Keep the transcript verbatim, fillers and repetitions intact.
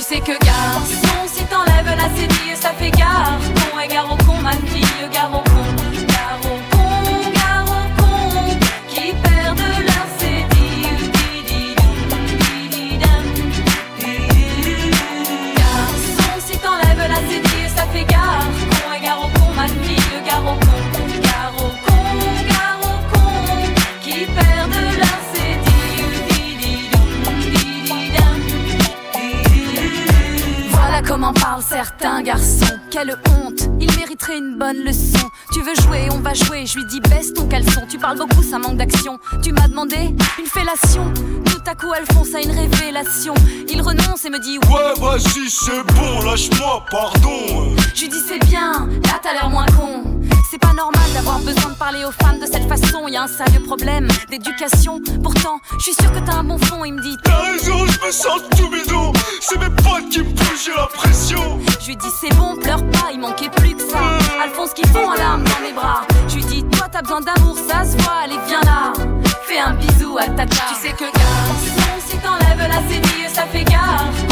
sais que garçon, si t'enlèves la cédille, ça fait gare. Con et gare au con, ma fille, gare au con. Gare au con, gare au con, qui perdent leur cédille. Garçon, si t'enlèves la cédille, ça fait gare. Con et gare au con, ma fille, gare au con. Gare au con, gare au con, qui perdent leur cédille. Voilà comment parlent certains garçons. Quelle honte, il mériterait une bonne leçon. Tu veux jouer, on va jouer, je lui dis baisse ton caleçon. Tu parles beaucoup, ça manque d'action. Tu m'as demandé une fellation. Tout à coup Alphonse a une révélation. Il renonce et me dit ouais vas-y c'est bon, lâche-moi, pardon. Je lui dis c'est bien, là t'as l'air moins con. C'est pas normal d'avoir besoin de parler aux femmes de cette façon. Y'a un sérieux problème d'éducation. Pourtant, je suis sûr que t'as un bon fond. Il me dit t'as raison, je me sens tout bidon. C'est mes potes qui me poussent, j'ai la pression. Je lui dis c'est bon, pleure pas, il manquait plus que ça. Alphonse qui fond en larmes dans mes bras. Je lui dis toi t'as besoin d'amour, ça se voit, allez viens là. Fais un bisou à tata. Tu sais que garçon, si t'enlèves la cédille, ça fait gare.